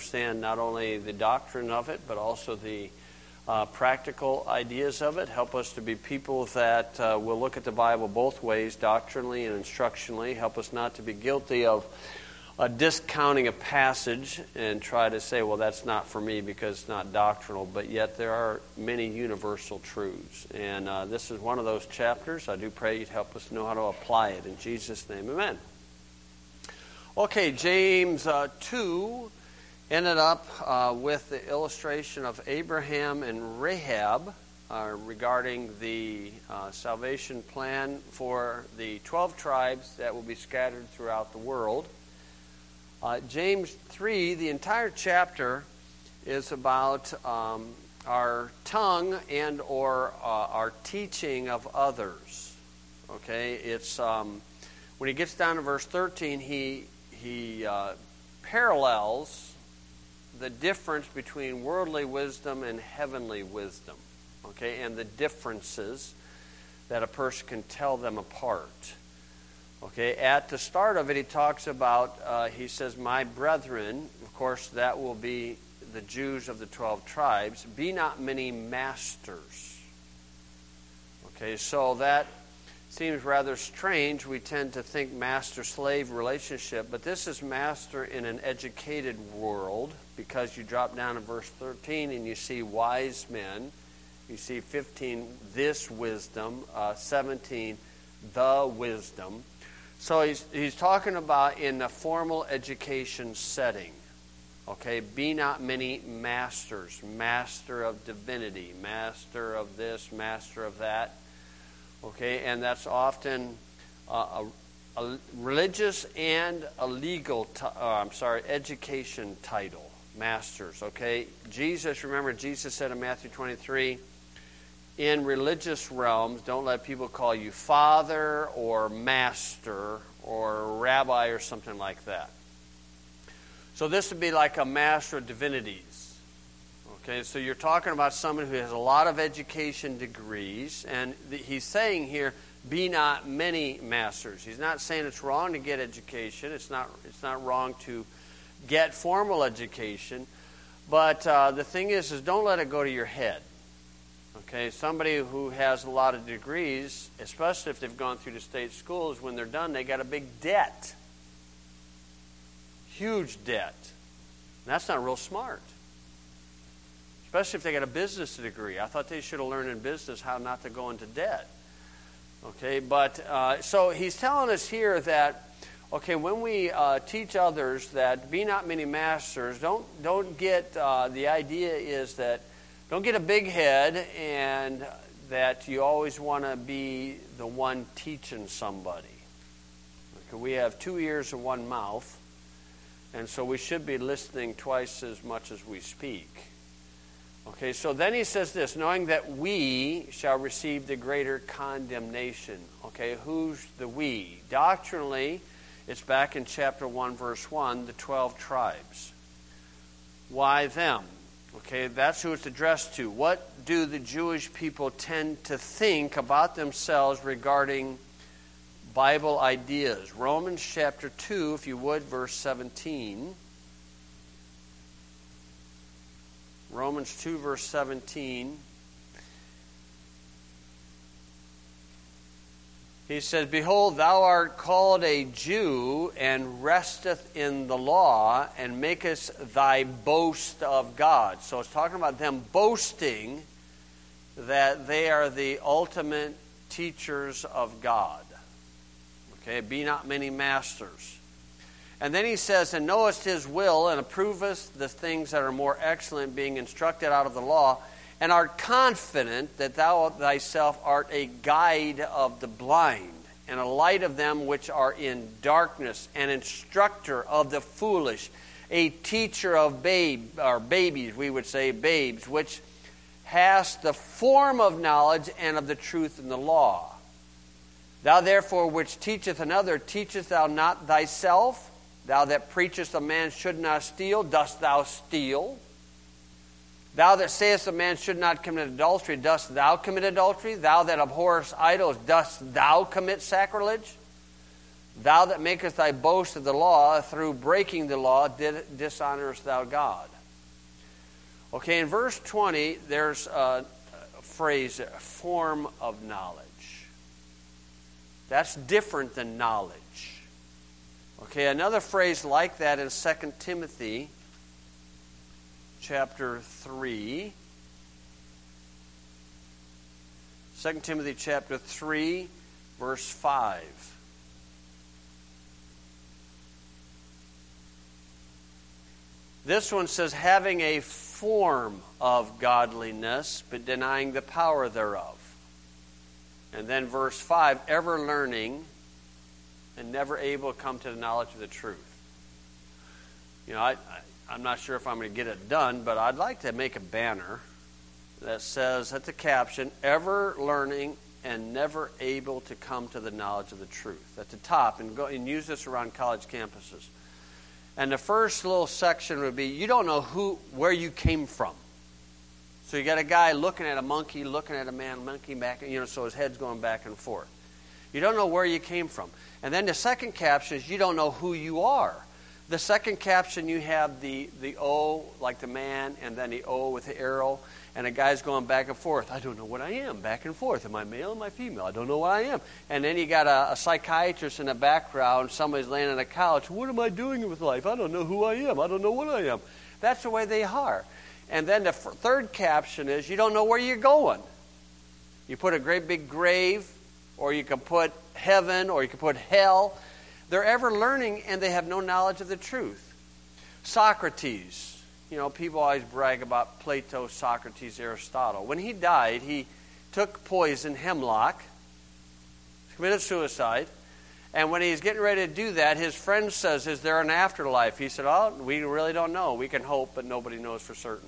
understand not only the doctrine of it, but also the practical ideas of it. Help us to be people that will look at the Bible both ways, doctrinally and instructionally. Help us not to be guilty of discounting a passage and try to say, well, that's not for me because it's not doctrinal, but yet there are many universal truths. And this is one of those chapters. I do pray you'd help us know how to apply it. In Jesus' name, amen. Okay, James 2 ended up with the illustration of Abraham and Rahab regarding the salvation plan for the 12 tribes that will be scattered throughout the world. James 3, the entire chapter is about our tongue and or our teaching of others. Okay, it's when he gets down to verse 13, he parallels the difference between worldly wisdom and heavenly wisdom. Okay, and the differences that a person can tell them apart. Okay, at the start of it, he talks about, he says, my brethren, of course, that will be the Jews of the 12 tribes, be not many masters. Okay, so that seems rather strange. We tend to think master-slave relationship, but this is master in an educated world, because you drop down to verse 13 and you see wise men. You see 15, this wisdom, 17, the wisdom. So he's talking about in the formal education setting. Okay, be not many masters, master of divinity, master of this, master of that. Okay, and that's often a religious and a legal, education title, masters. Okay, remember Jesus said in Matthew 23, in religious realms, don't let people call you father or master or rabbi or something like that. So this would be like a master of divinities. Okay, so you're talking about someone who has a lot of education degrees, and he's saying here, be not many masters. He's not saying it's wrong to get education. It's not wrong to get formal education, but the thing is don't let it go to your head. Okay, somebody who has a lot of degrees, especially if they've gone through the state schools, when they're done, they got a big debt. Huge debt. And that's not real smart. Especially if they got a business degree. I thought they should have learned in business how not to go into debt. Okay, but so he's telling us here that, okay, when we teach others that be not many masters, don't get, the idea is that don't get a big head and that you always want to be the one teaching somebody. Okay, we have 2 ears and 1 mouth, and so we should be listening twice as much as we speak. Okay, so then he says this, knowing that we shall receive the greater condemnation. Okay, who's the we? Doctrinally, it's back in chapter 1, verse 1, the 12 tribes. Why them? Okay, that's who it's addressed to. What do the Jewish people tend to think about themselves regarding Bible ideas? Romans chapter 2, if you would, verse 17. Romans 2, verse 17. He says, behold, thou art called a Jew, and resteth in the law, and makest thy boast of God. So it's talking about them boasting that they are the ultimate teachers of God. Okay, be not many masters. And then he says, and knowest his will, and approvest the things that are more excellent, being instructed out of the law, and art confident that thou thyself art a guide of the blind, and a light of them which are in darkness, an instructor of the foolish, a teacher of babies, we would say babes, which hast the form of knowledge and of the truth in the law. Thou therefore which teacheth another, teachest thou not thyself? Thou that preachest a man should not steal, dost thou steal? Thou that sayest a man should not commit adultery, dost thou commit adultery? Thou that abhorrest idols, dost thou commit sacrilege? Thou that makest thy boast of the law, through breaking the law, dishonorest thou God. Okay, in verse 20, there's a phrase, a form of knowledge. That's different than knowledge. Okay, another phrase like that in 2 Timothy chapter 3. 2 Timothy chapter 3, verse 5. This one says, having a form of godliness, but denying the power thereof. And then verse 5, ever learning and never able to come to the knowledge of the truth. You know, I'm not sure if I'm going to get it done, but I'd like to make a banner that says at the caption, ever learning and never able to come to the knowledge of the truth. At the top, and use this around college campuses. And the first little section would be, you don't know where you came from. So you got a guy looking at a monkey, looking at a man, monkey back, so his head's going back and forth. You don't know where you came from. And then the second caption is, you don't know who you are. The second caption, you have the O, like the man, and then the O with the arrow, and a guy's going back and forth. I don't know what I am, back and forth. Am I male? Am I female? I don't know what I am. And then you got a psychiatrist in the background. Somebody's laying on a couch. What am I doing with life? I don't know who I am. I don't know what I am. That's the way they are. And then the third caption is, you don't know where you're going. You put a great big grave, or you can put heaven, or you can put hell. They're ever learning, and they have no knowledge of the truth. Socrates. People always brag about Plato, Socrates, Aristotle. When he died, he took poison, hemlock, committed suicide, and when he's getting ready to do that, his friend says, is there an afterlife? He said, we really don't know. We can hope, but nobody knows for certain.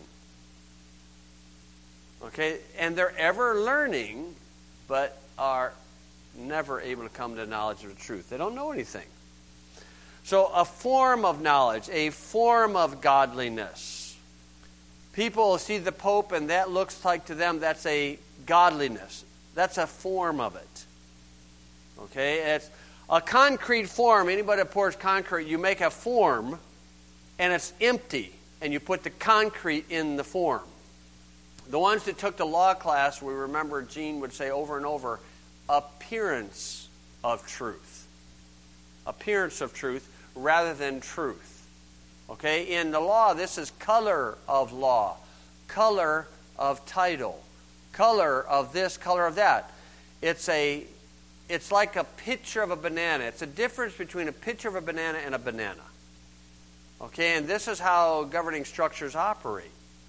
Okay, and they're ever learning, but are never able to come to the knowledge of the truth. They don't know anything. So a form of knowledge, a form of godliness. People see the Pope and that looks like to them that's a godliness. That's a form of it. Okay? It's a concrete form. Anybody that pours concrete, you make a form and it's empty and you put the concrete in the form. The ones that took the law class, we remember Gene would say over and over, appearance of truth. Appearance of truth rather than truth. Okay? In the law, this is color of law, color of title, color of this, color of that. It's like a picture of a banana. It's a difference between a picture of a banana and a banana. Okay? And this is how governing structures operate.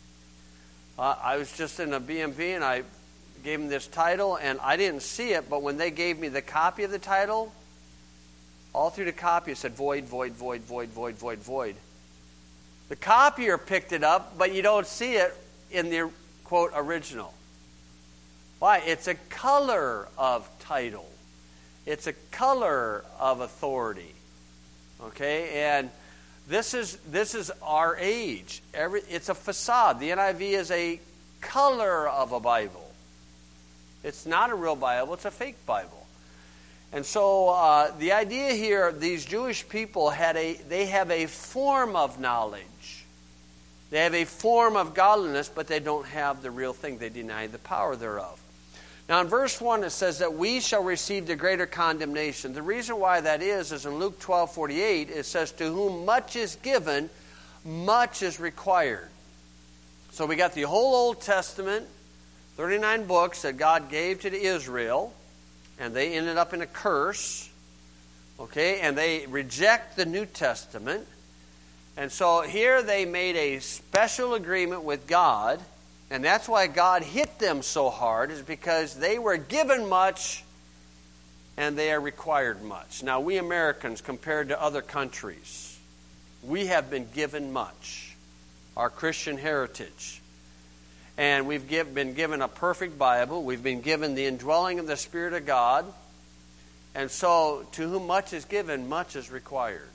I was just in a BMV and I gave them this title and I didn't see it, but when they gave me the copy of the title, all through the copy it said void, void, void, void, void, void, void. The copier picked it up, but you don't see it in the, quote, original. Why? It's a color of title. It's a color of authority. Okay? And this is our age. It's a facade. The NIV is a color of a Bible. It's not a real Bible. It's a fake Bible. And so the idea here, these Jewish people have a form of knowledge. They have a form of godliness, but they don't have the real thing. They deny the power thereof. Now in verse 1 it says that we shall receive the greater condemnation. The reason why that is in Luke 12:48, it says, to whom much is given, much is required. So we got the whole Old Testament, 39 books that God gave to Israel, and they ended up in a curse. Okay, and they reject the New Testament. And so here they made a special agreement with God, and that's why God hit them so hard, is because they were given much and they are required much. Now we Americans, compared to other countries, we have been given much. Our Christian heritage. And we've been given a perfect Bible. We've been given the indwelling of the Spirit of God. And so, to whom much is given, much is required.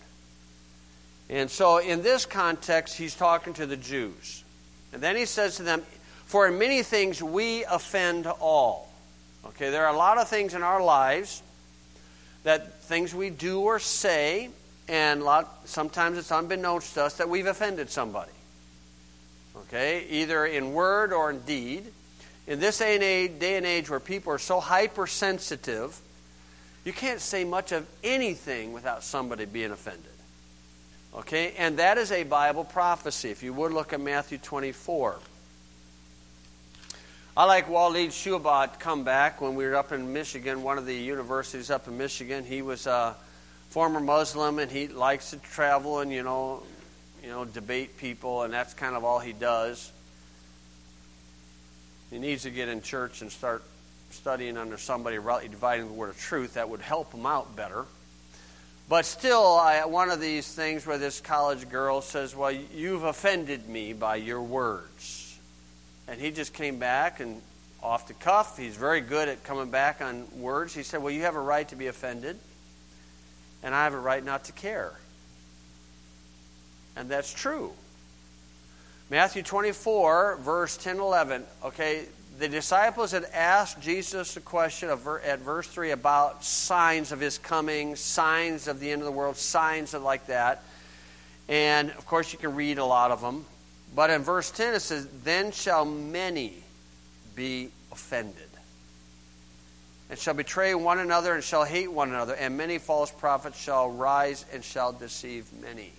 And so, in this context, he's talking to the Jews. And then he says to them, for in many things we offend all. Okay, there are a lot of things in our lives that things we do or say, and sometimes it's unbeknownst to us, that we've offended somebody. Okay? Either in word or in deed. In this day and age where people are so hypersensitive, you can't say much of anything without somebody being offended. Okay? And that is a Bible prophecy. If you would look at Matthew 24. I like Walid Shoebat come back when we were up in Michigan, one of the universities up in Michigan. He was a former Muslim, and he likes to travel and, debate people, and that's kind of all he does. He needs to get in church and start studying under somebody rightly dividing the word of truth. That would help him out better. But still, one of these things where this college girl says, well, you've offended me by your words. And he just came back and off the cuff, he's very good at coming back on words. He said, well, you have a right to be offended, and I have a right not to care. And that's true. Matthew 24, verse 10 and 11. Okay, the disciples had asked Jesus a question at verse 3 about signs of his coming, signs of the end of the world, signs of like that. And, of course, you can read a lot of them. But in verse 10 it says, then shall many be offended, and shall betray one another, and shall hate one another, and many false prophets shall rise and shall deceive many.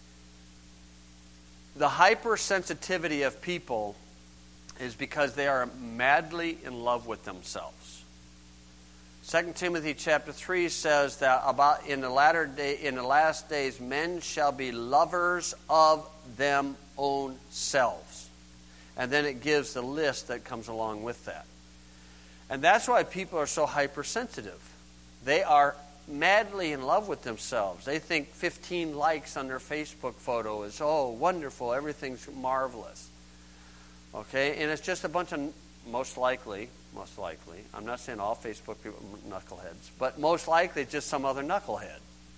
The hypersensitivity of people is because they are madly in love with themselves. 2 Timothy chapter 3 says that about in the last days, men shall be lovers of them own selves. And then it gives the list that comes along with that. And that's why people are so hypersensitive. They are madly in love with themselves. They think 15 likes on their Facebook photo is, oh, wonderful, everything's marvelous. Okay, and it's just a bunch of, most likely, I'm not saying all Facebook people are knuckleheads, but most likely just some other knucklehead.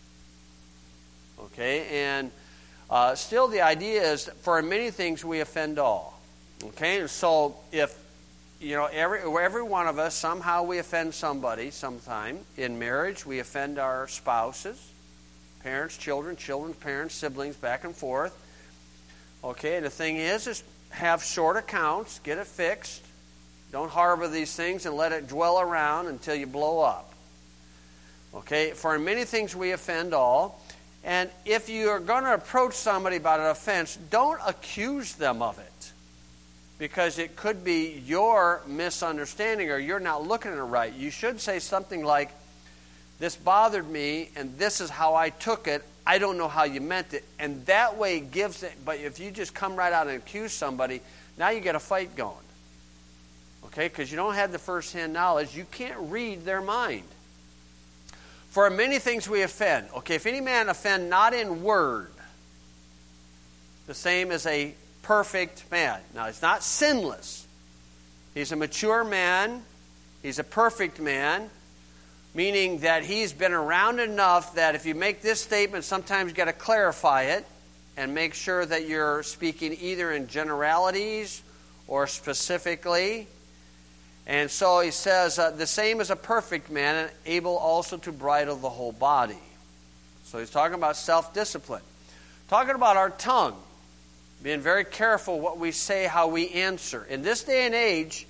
Okay, and still the idea is, for many things we offend all. Okay, and so if, every one of us, somehow we offend somebody sometime. In marriage, we offend our spouses, parents, children's parents, siblings, back and forth. Okay, and the thing is have short accounts, get it fixed. Don't harbor these things and let it dwell around until you blow up. Okay, for many things we offend all. And if you are going to approach somebody about an offense, don't accuse them of it. Because it could be your misunderstanding or you're not looking at it right. You should say something like, this bothered me and this is how I took it. I don't know how you meant it. And that way gives it. But if you just come right out and accuse somebody, now you get a fight going. Okay, because you don't have the first-hand knowledge. You can't read their mind. For many things we offend. Okay, if any man offend not in word, the same as a perfect man. Now, he's not sinless. He's a mature man. He's a perfect man, meaning that he's been around enough that if you make this statement, sometimes you've got to clarify it and make sure that you're speaking either in generalities or specifically. And so he says, the same as a perfect man, and able also to bridle the whole body. So he's talking about self-discipline. Talking about our tongue. Being very careful what we say, how we answer. In this day and age,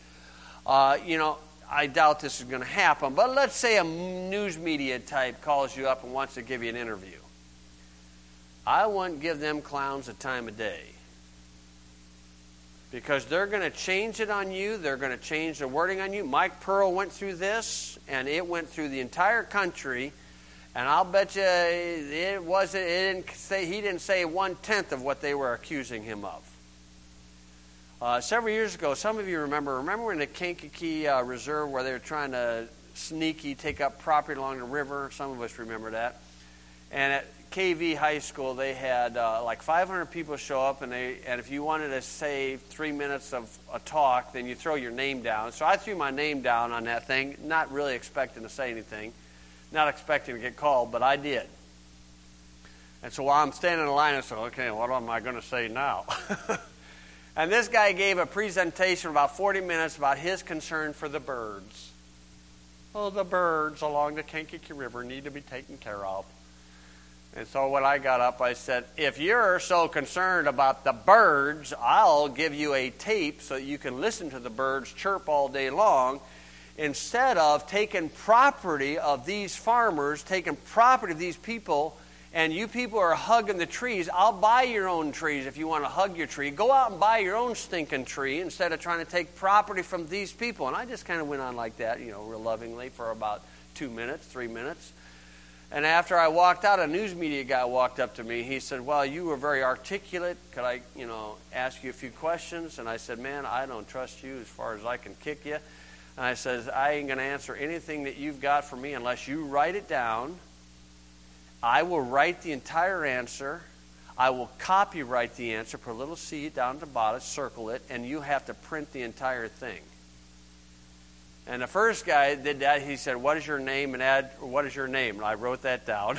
I doubt this is going to happen, but let's say a news media type calls you up and wants to give you an interview. I wouldn't give them clowns the time of day. Because they're going to change it on you. They're going to change the wording on you. Mike Pearl went through this, and it went through the entire country. And I'll bet you he didn't say 1/10 of what they were accusing him of. Several years ago, some of you remember in the Kankakee Reserve where they were trying to sneaky take up property along the river. Some of us remember that. And at KV High School, they had like 500 people show up, and if you wanted to say 3 minutes of a talk, then you throw your name down. So I threw my name down on that thing, not really expecting to say anything, not expecting to get called, but I did. And so while I'm standing in the line, I said, okay, what am I going to say now? And this guy gave a presentation about 40 minutes about his concern for the birds. Oh, the birds along the Kankakee River need to be taken care of. And so when I got up, I said, if you're so concerned about the birds, I'll give you a tape so that you can listen to the birds chirp all day long, instead of taking property of these farmers, taking property of these people, and you people are hugging the trees. I'll buy your own trees if you want to hug your tree. Go out and buy your own stinking tree instead of trying to take property from these people. And I just kind of went on like that, real lovingly for about 2 minutes, 3 minutes. And after I walked out, a news media guy walked up to me. He said, well, you were very articulate. Could I, ask you a few questions? And I said, man, I don't trust you as far as I can kick you. And I said, I ain't going to answer anything that you've got for me unless you write it down. I will write the entire answer. I will copyright the answer, put a little C down at the bottom, circle it, and you have to print the entire thing. And the first guy did that. He said, what is your name? And what is your name? And I wrote that down.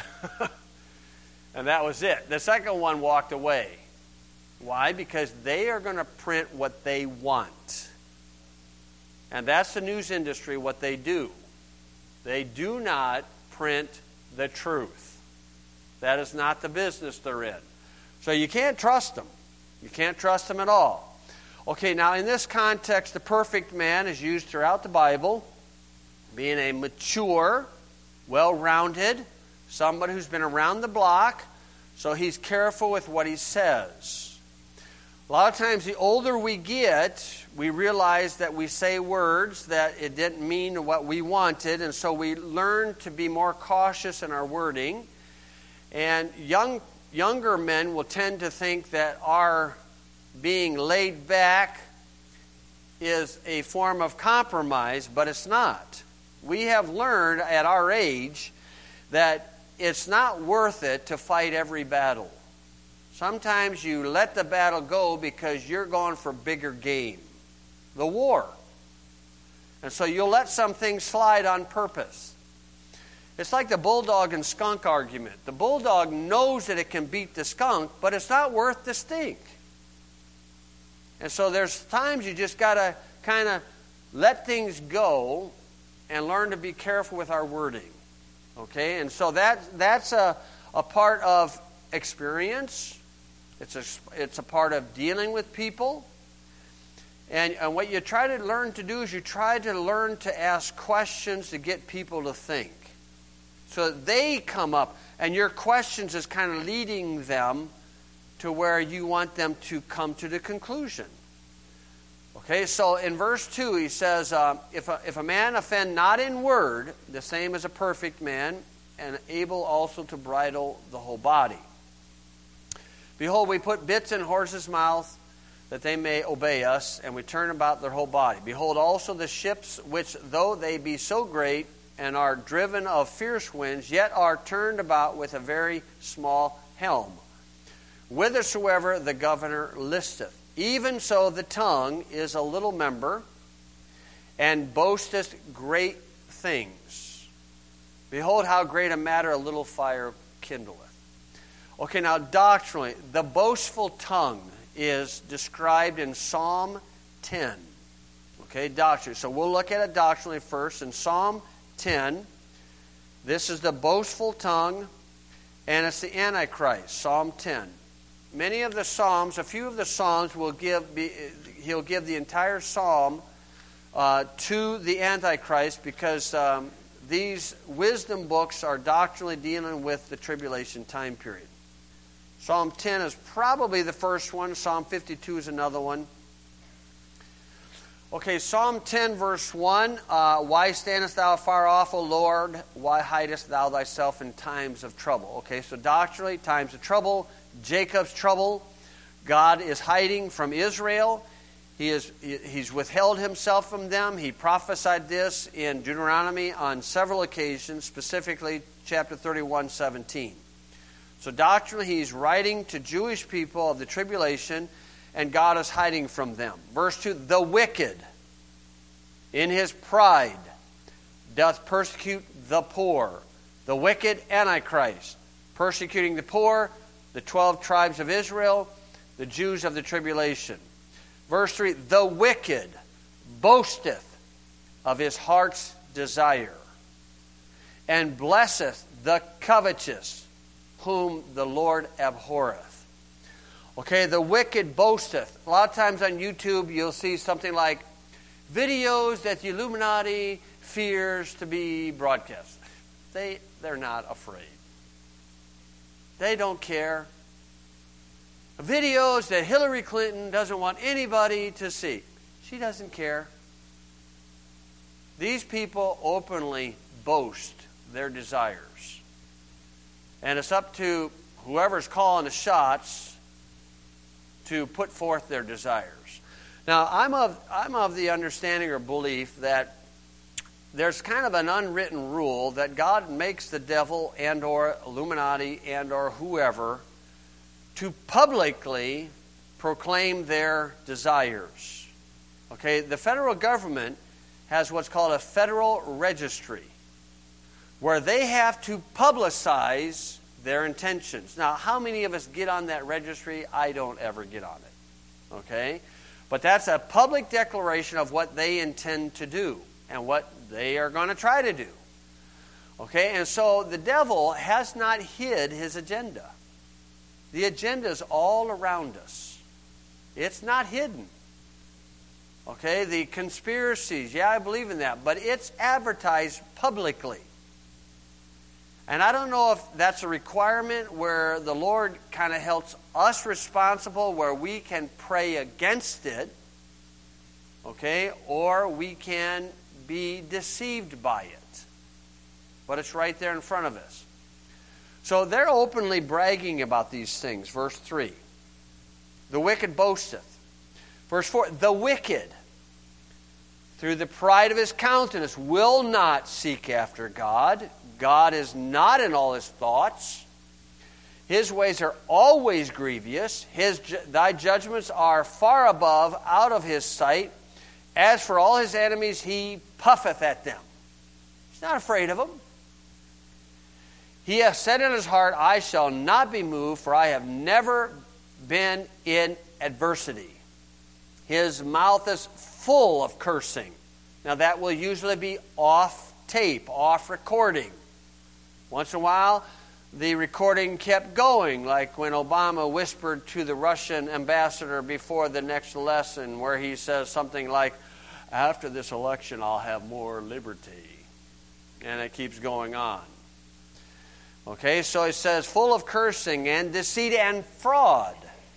And that was it. The second one walked away. Why? Because they are going to print what they want. And that's the news industry, what they do. They do not print the truth. That is not the business they're in. So you can't trust them. You can't trust them at all. Okay, now in this context, the perfect man is used throughout the Bible, being a mature, well-rounded, somebody who's been around the block, so he's careful with what he says. A lot of times, the older we get, we realize that we say words that it didn't mean what we wanted, and so we learn to be more cautious in our wording. And younger men will tend to think that our being laid back is a form of compromise, but it's not. We have learned at our age that it's not worth it to fight every battle. Sometimes you let the battle go because you're going for bigger game, the war. And so you'll let some things slide on purpose. It's like the bulldog and skunk argument. The bulldog knows that it can beat the skunk, but it's not worth the stink. And so there's times you just got to kind of let things go and learn to be careful with our wording. Okay? And so that's a part of experience. It's a part of dealing with people. And what you try to learn to do is you try to learn to ask questions to get people to think. So that they come up, and your questions is kind of leading them to where you want them to come to the conclusion. Okay, so in verse 2 he says, if a man offend not in word, the same as a perfect man, and able also to bridle the whole body. Behold, we put bits in horses' mouths, that they may obey us, and we turn about their whole body. Behold also the ships, which though they be so great, and are driven of fierce winds, yet are turned about with a very small helm, whithersoever the governor listeth. Even so the tongue is a little member, and boasteth great things. Behold how great a matter a little fire kindleth. Okay, now doctrinally, the boastful tongue is described in Psalm 10. Okay, doctrinally. So we'll look at it doctrinally first. In Psalm 10, this is the boastful tongue, and it's the Antichrist, Psalm 10. Many of the Psalms, a few of the Psalms, he'll give the entire Psalm to the Antichrist, because these wisdom books are doctrinally dealing with the tribulation time period. Psalm 10 is probably the first one. Psalm 52 is another one. Okay, Psalm 10, verse 1. Why standest thou afar off, O Lord? Why hidest thou thyself in times of trouble? Okay, so doctrinally, times of trouble, Jacob's trouble. God is hiding from Israel. He's withheld himself from them. He prophesied this in Deuteronomy on several occasions, specifically chapter 31, 17. So doctrinally, he's writing to Jewish people of the tribulation, and God is hiding from them. Verse 2, the wicked, in his pride, doth persecute the poor. The wicked Antichrist, persecuting the poor, the 12 tribes of Israel, the Jews of the tribulation. Verse 3, the wicked boasteth of his heart's desire. and blesseth the covetous, whom the Lord abhorreth. Okay, the wicked boasteth. A lot of times on YouTube you'll see something like videos that the Illuminati fears to be broadcast. They're not afraid. They don't care. Videos that Hillary Clinton doesn't want anybody to see. She doesn't care. These people openly boast their desires. And it's up to whoever's calling the shots to put forth their desires. Now, I'm of the understanding or belief that there's kind of an unwritten rule that God makes the devil and or Illuminati and or whoever to publicly proclaim their desires. Okay, the federal government has what's called a federal registry where they have to publicize their intentions. Now, how many of us get on that registry? I don't ever get on it. Okay? But that's a public declaration of what they intend to do and what they are going to try to do. Okay? And so the devil has not hid his agenda. The agenda is all around us. It's not hidden. Okay? The conspiracies, yeah, I believe in that, but it's advertised publicly. And I don't know if that's a requirement where the Lord kind of helps us responsible, where we can pray against it, okay, or we can be deceived by it. But it's right there in front of us. So they're openly bragging about these things. Verse 3. The wicked boasteth. Verse 4. The wicked, through the pride of his countenance, will not seek after God. God is not in all his thoughts. His ways are always grievous. Thy judgments are far above, out of his sight. As for all his enemies, he puffeth at them. He's not afraid of them. He hath said in his heart, I shall not be moved, for I have never been in adversity. His mouth is full of cursing. Now that will usually be off tape, off recording. Once in a while, the recording kept going, like when Obama whispered to the Russian ambassador before the next lesson, where he says something like, after this election, I'll have more liberty. And it keeps going on. Okay, so he says, full of cursing and deceit and fraud.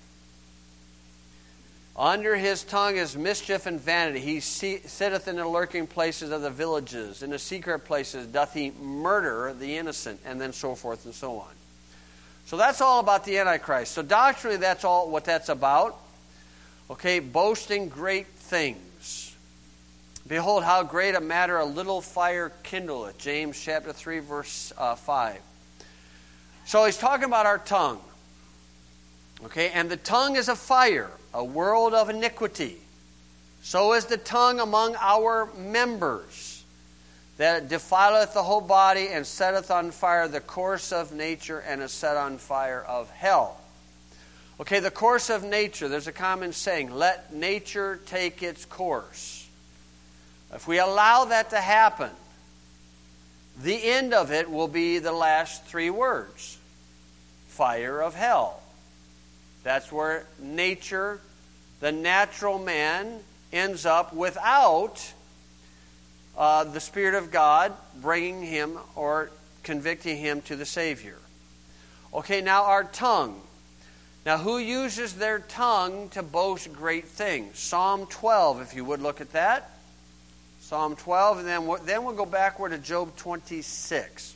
Under his tongue is mischief and vanity. He sitteth in the lurking places of the villages. In the secret places doth he murder the innocent, and then so forth and so on. So that's all about the Antichrist. So doctrinally, that's all what that's about. Okay, boasting great things. Behold, how great a matter a little fire kindleth. James chapter 3, verse 5. So he's talking about our tongue. Okay, and the tongue is a fire, a world of iniquity. So is the tongue among our members, that it defileth the whole body, and setteth on fire the course of nature, and is set on fire of hell. Okay, the course of nature, there's a common saying, let nature take its course. If we allow that to happen, the end of it will be the last three words. Fire of hell. That's where nature, the natural man, ends up without the Spirit of God bringing him or convicting him to the Savior. Okay, now our tongue. Now, who uses their tongue to boast great things? Psalm 12, if you would look at that. Psalm 12, and then we'll go backward to Job 26.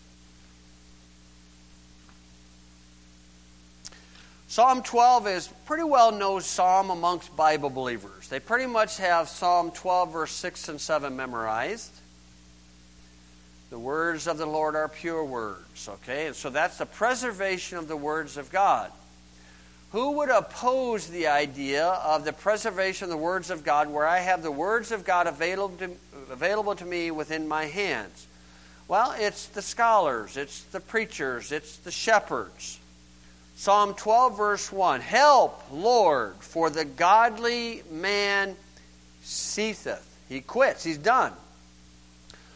Psalm 12 is a pretty well-known psalm amongst Bible believers. They pretty much have Psalm 12, verse 6 and 7 memorized. The words of the Lord are pure words, okay? And so that's the preservation of the words of God. Who would oppose the idea of the preservation of the words of God where I have the words of God available to me within my hands? Well, it's the scholars, it's the preachers, it's the shepherds. Psalm 12, verse 1. Help, Lord, for the godly man ceaseth. He quits. He's done.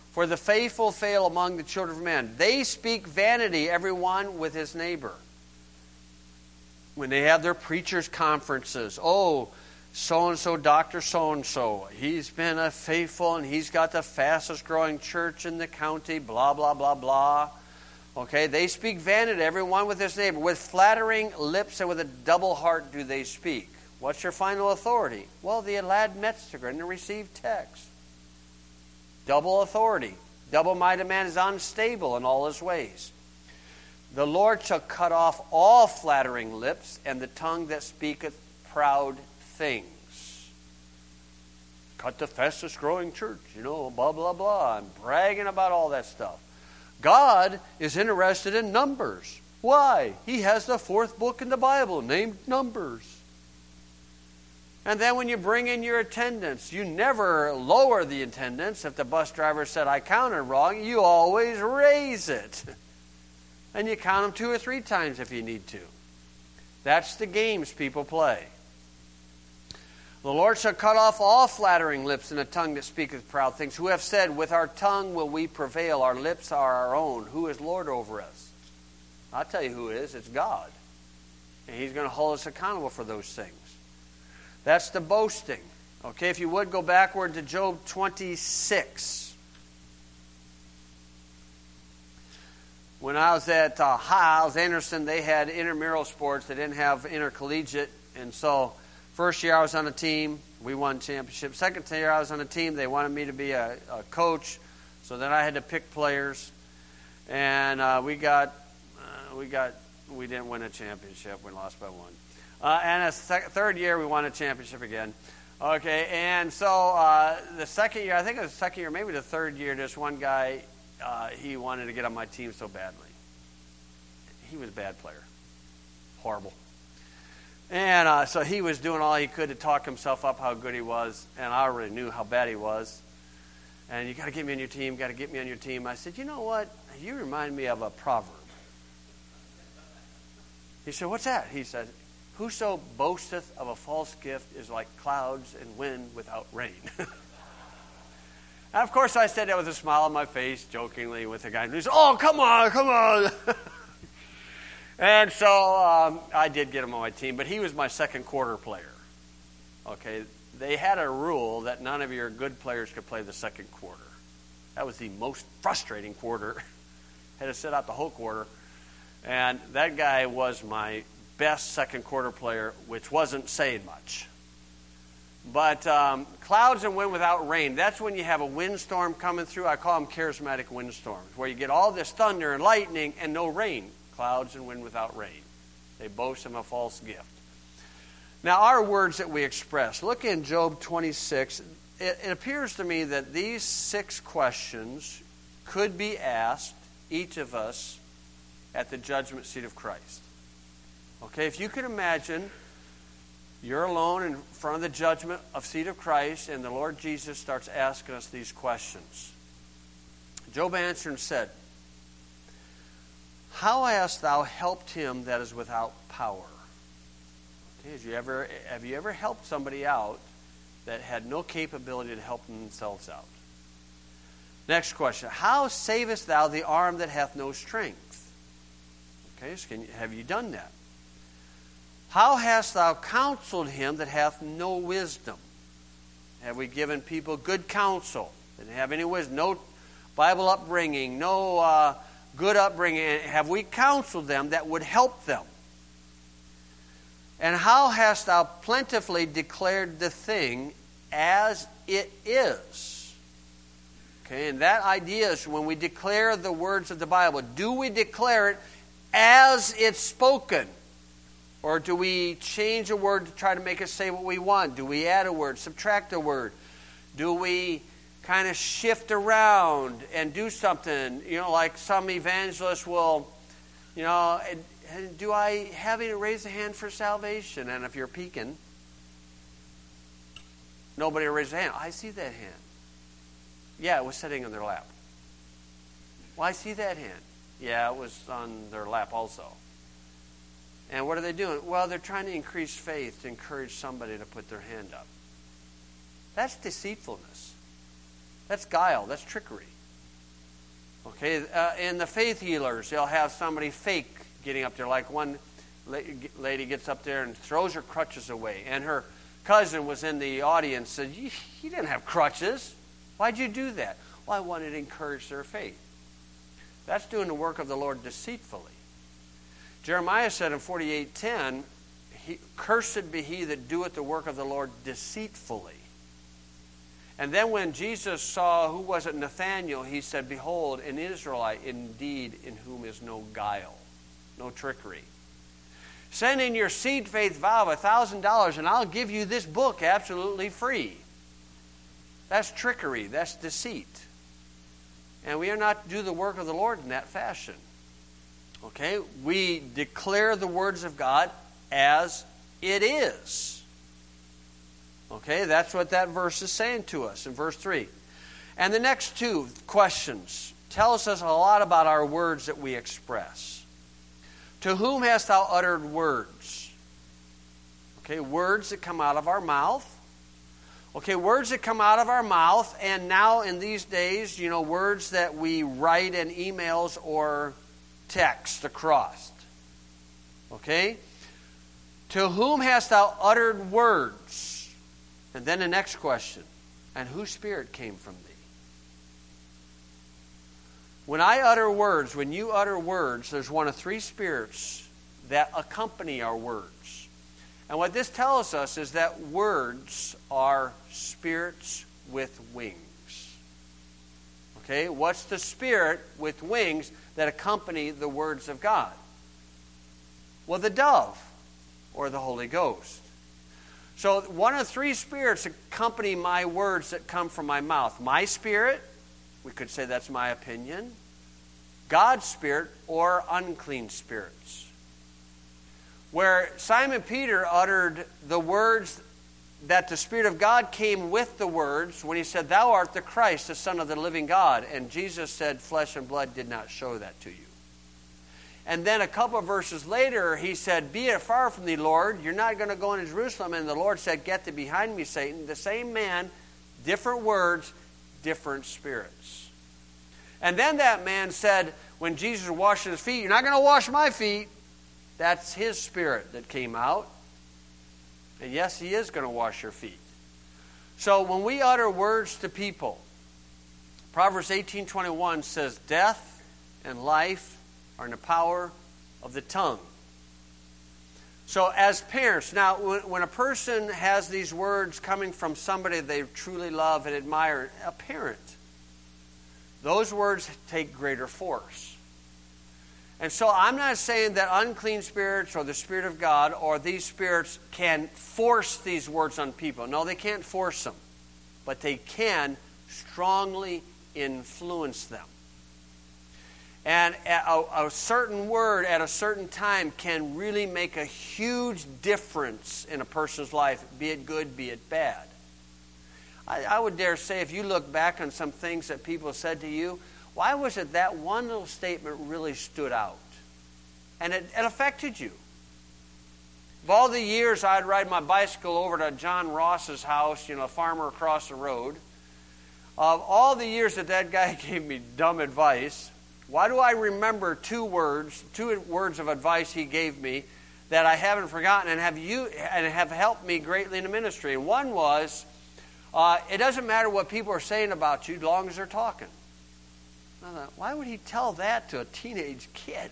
For the faithful fail among the children of men. They speak vanity, everyone with his neighbor. When they have their preachers' conferences, oh, so-and-so, Dr. So-and-so, he's been a faithful and he's got the fastest growing church in the county, blah, blah, blah, blah. Okay, they speak vanity, everyone with his neighbor. With flattering lips and with a double heart do they speak. What's your final authority? Well, the Elad Metzger and the received text. Double authority. Double-minded man is unstable in all his ways. The Lord shall cut off all flattering lips and the tongue that speaketh proud things. Cut the fastest growing church, blah, blah, blah. I'm bragging about all that stuff. God is interested in numbers. Why? He has the fourth book in the Bible named Numbers. And then when you bring in your attendance, you never lower the attendance. If the bus driver said, I counted wrong, you always raise it. And you count them 2 or 3 times if you need to. That's the games people play. The Lord shall cut off all flattering lips and a tongue that speaketh proud things. Who have said, with our tongue will we prevail, our lips are our own. Who is Lord over us? I'll tell you who it is. It's God. And He's going to hold us accountable for those things. That's the boasting. Okay, if you would, go backward to Job 26. When I was at Hiles Anderson, they had intramural sports. They didn't have intercollegiate. And so, first year I was on a team. We won championship. Second year I was on a team. They wanted me to be a coach. So then I had to pick players. And we didn't win a championship. We lost by 1. And third year, we won a championship again. Okay, and so the second year, I think it was the second year, maybe the third year, this one guy, he wanted to get on my team so badly. He was a bad player. Horrible. And so he was doing all he could to talk himself up how good he was, and I already knew how bad he was. And you got to get me on your team, got to get me on your team. I said, you know what? You remind me of a proverb. He said, what's that? He said, whoso boasteth of a false gift is like clouds and wind without rain. And of course I said that with a smile on my face, jokingly with the guy. He said, oh, come on. And so I did get him on my team, but he was my second quarter player. Okay, they had a rule that none of your good players could play the second quarter. That was the most frustrating quarter. Had to sit out the whole quarter. And that guy was my best second quarter player, which wasn't saying much. But clouds and wind without rain, that's when you have a windstorm coming through. I call them charismatic windstorms, where you get all this thunder and lightning and no rain. Clouds and wind without rain. They boast of a false gift. Now, our words that we express. Look in Job 26. It appears to me that these 6 questions could be asked, each of us, at the judgment seat of Christ. Okay, if you can imagine, you're alone in front of the judgment of seat of Christ, and the Lord Jesus starts asking us these questions. Job answered and said, how hast thou helped him that is without power? Okay, have you ever helped somebody out that had no capability to help themselves out? Next question. How savest thou the arm that hath no strength? Okay, so have you done that? How hast thou counseled him that hath no wisdom? Have we given people good counsel? Didn't have any wisdom, no Bible upbringing, no good upbringing. Have we counseled them that would help them? And how hast thou plentifully declared the thing as it is? Okay, and that idea is when we declare the words of the Bible, do we declare it as it's spoken? Or do we change a word to try to make it say what we want? Do we add a word, subtract a word? Do we kind of shift around and do something? Like some evangelists will, do I have you raise a hand for salvation? And if you're peeking, nobody will raise a hand. I see that hand. Yeah, it was sitting on their lap. Well, I see that hand. Yeah, it was on their lap also. And what are they doing? Well, they're trying to increase faith to encourage somebody to put their hand up. That's deceitfulness. That's guile. That's trickery. Okay, in the faith healers, they'll have somebody fake getting up there. Like one lady gets up there and throws her crutches away. And her cousin was in the audience and said, you didn't have crutches. Why'd you do that? Well, I wanted to encourage their faith. That's doing the work of the Lord deceitfully. Jeremiah said in 48:10, cursed be he that doeth the work of the Lord deceitfully. And then when Jesus saw, who was it, Nathanael, he said, behold, an Israelite indeed in whom is no guile, no trickery. Send in your seed faith vow of $1,000 and I'll give you this book absolutely free. That's trickery. That's deceit. And we are not to do the work of the Lord in that fashion. Okay? We declare the words of God as it is. Okay? That's what that verse is saying to us in verse 3. And the next two questions tells us a lot about our words that we express. To whom hast thou uttered words? Okay, words that come out of our mouth. Okay, words that come out of our mouth, and now in these days, words that we write in emails or text across. Okay? To whom hast thou uttered words? And then the next question, and whose spirit came from thee? When I utter words, when you utter words, there's one of three spirits that accompany our words. And what this tells us is that words are spirits with wings. Okay, what's the spirit with wings that accompany the words of God? Well, the dove or the Holy Ghost. So one of three spirits accompany my words that come from my mouth. My spirit, we could say that's my opinion. God's spirit or unclean spirits. Where Simon Peter uttered the words that the Spirit of God came with the words when he said, thou art the Christ, the Son of the living God. And Jesus said, flesh and blood did not show that to you. And then a couple of verses later, he said, be it far from thee, Lord. You're not going to go into Jerusalem. And the Lord said, get thee behind me, Satan. The same man, different words, different spirits. And then that man said, when Jesus was washing his feet, you're not going to wash my feet. That's his spirit that came out. And yes, he is going to wash your feet. So when we utter words to people, Proverbs 18:21 says, death and life are in the power of the tongue. So as parents, now when a person has these words coming from somebody they truly love and admire, a parent, those words take greater force. And so I'm not saying that unclean spirits or the Spirit of God or these spirits can force these words on people. No, they can't force them. But they can strongly influence them. And a certain word at a certain time can really make a huge difference in a person's life, be it good, be it bad. I would dare say if you look back on some things that people said to you, why was it that one little statement really stood out? And it affected you. Of all the years I'd ride my bicycle over to John Ross's house, a farmer across the road, of all the years that guy gave me dumb advice, why do I remember two words of advice he gave me that I haven't forgotten and have helped me greatly in the ministry? And one was, it doesn't matter what people are saying about you as long as they're talking. I thought, why would he tell that to a teenage kid?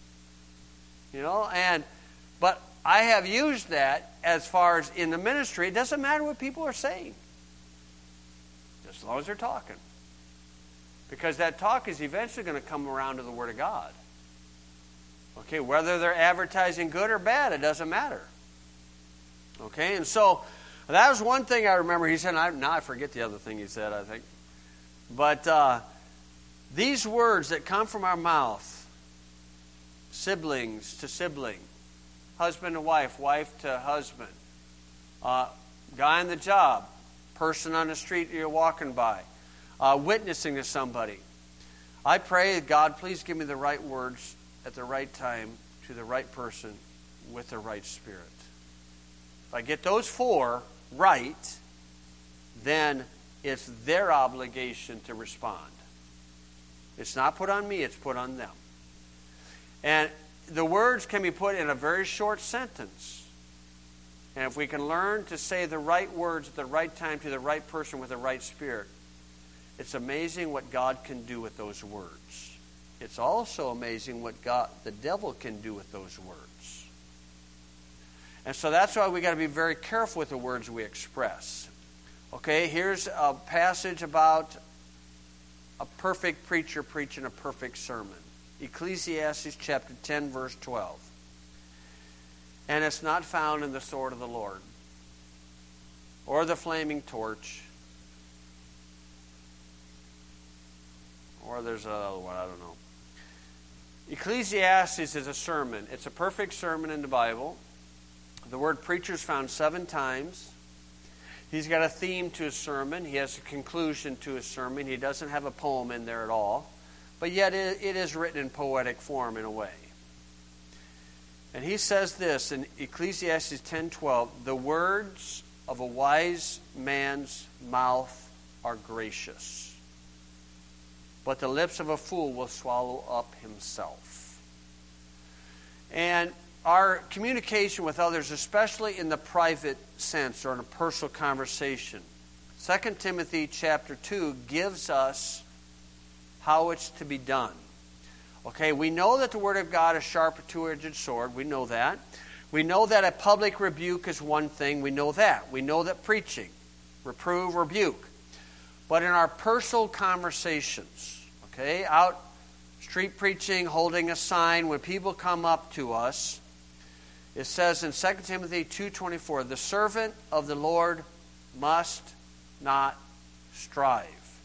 But I have used that as far as in the ministry. It doesn't matter what people are saying, as long as they're talking. Because that talk is eventually going to come around to the Word of God. Okay, whether they're advertising good or bad, it doesn't matter. Okay, and so that was one thing I remember. He said, now I forget the other thing he said, I think. But these words that come from our mouth, siblings to sibling, husband to wife to husband, guy on the job, person on the street you're walking by, witnessing to somebody. I pray, God, please give me the right words at the right time to the right person with the right spirit. If I get those four right, then it's their obligation to respond. It's not put on me, it's put on them. And the words can be put in a very short sentence. And if we can learn to say the right words at the right time to the right person with the right spirit, it's amazing what God can do with those words. It's also amazing what the devil can do with those words. And so that's why we got to be very careful with the words we express. Okay, here's a passage about a perfect preacher preaching a perfect sermon. Ecclesiastes chapter 10, verse 12. And it's not found in the sword of the Lord, or the flaming torch, or there's another one, I don't know. Ecclesiastes is a sermon. It's a perfect sermon in the Bible. The word preacher is found 7 times. He's got a theme to his sermon. He has a conclusion to his sermon. He doesn't have a poem in there at all. But yet it is written in poetic form in a way. And he says this in Ecclesiastes 10:12, the words of a wise man's mouth are gracious, but the lips of a fool will swallow up himself. And our communication with others, especially in the private sense or in a personal conversation, 2 Timothy chapter 2 gives us how it's to be done. Okay, we know that the Word of God is sharp, a two-edged sword. We know that. We know that a public rebuke is one thing. We know that. We know that preaching, reprove, rebuke. But in our personal conversations, okay, out street preaching, holding a sign, when people come up to us, it says in 2 Timothy 2:24, the servant of the Lord must not strive,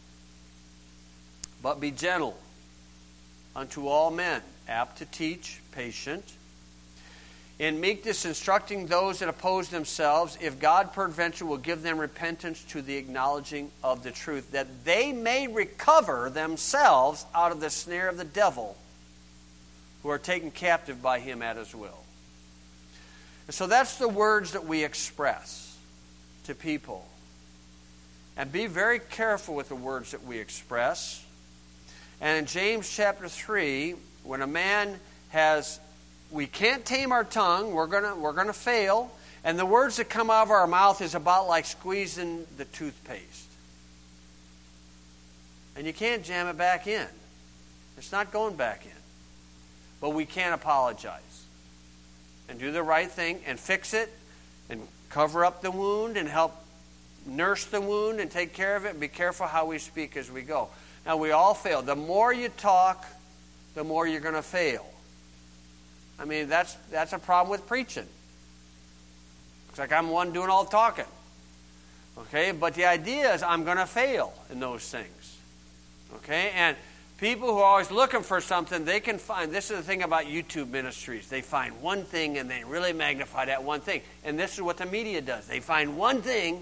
but be gentle unto all men, apt to teach, patient, in meekness instructing those that oppose themselves, if God peradventure will give them repentance to the acknowledging of the truth, that they may recover themselves out of the snare of the devil, who are taken captive by him at his will. And so that's the words that we express to people. And be very careful with the words that we express. And in James chapter 3, when a man we can't tame our tongue, we're gonna fail, and the words that come out of our mouth is about like squeezing the toothpaste. And you can't jam it back in. It's not going back in. But we can apologize and do the right thing and fix it and cover up the wound and help nurse the wound and take care of it, and be careful how we speak as we go. Now, we all fail. The more you talk, the more you're going to fail. I mean, that's a problem with preaching. It's like I'm the one doing all the talking. Okay? But the idea is I'm going to fail in those things. Okay? And people who are always looking for something, they can find, this is the thing about YouTube ministries. They find one thing and they really magnify that one thing. And this is what the media does. They find one thing,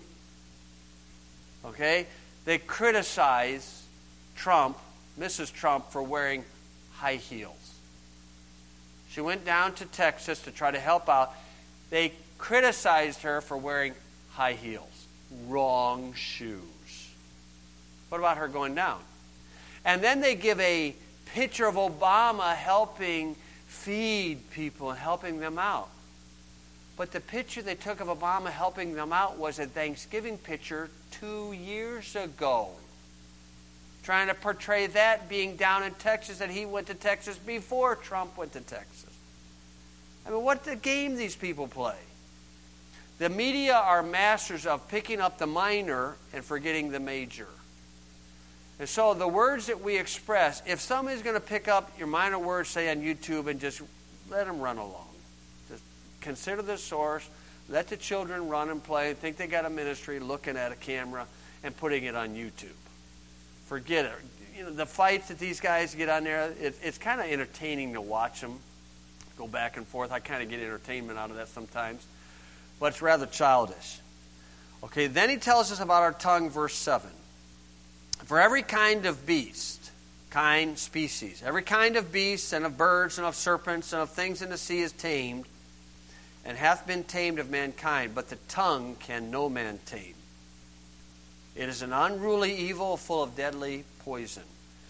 okay? They criticize Trump, Mrs. Trump, for wearing high heels. She went down to Texas to try to help out. They criticized her for wearing high heels. Wrong shoes. What about her going down? And then they give a picture of Obama helping feed people and helping them out. But the picture they took of Obama helping them out was a Thanksgiving picture 2 years ago. Trying to portray that being down in Texas, that he went to Texas before Trump went to Texas. I mean, what the game these people play? The media are masters of picking up the minor and forgetting the major. And so the words that we express, if somebody's going to pick up your minor words, say on YouTube, and just let them run along. Just consider the source. Let the children run and play, think they got a ministry, looking at a camera and putting it on YouTube. Forget it. You know, the fights that these guys get on there, it's kind of entertaining to watch them go back and forth. I kind of get entertainment out of that sometimes. But it's rather childish. Okay, then he tells us about our tongue, verse 7. For every kind of beast, kind, species, every kind of beasts and of birds and of serpents and of things in the sea is tamed, and hath been tamed of mankind, but the tongue can no man tame. It is an unruly evil full of deadly poison.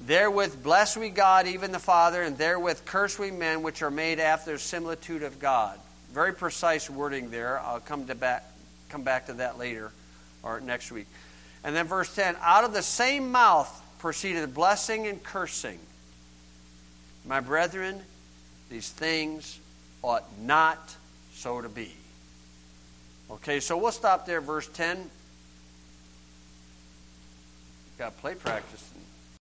Therewith bless we God, even the Father, and therewith curse we men, which are made after the similitude of God. Very precise wording there. I'll come back to that later, or next week. And then verse 10, out of the same mouth proceeded blessing and cursing. My brethren, these things ought not so to be. Okay, so we'll stop there, verse 10. Got play practice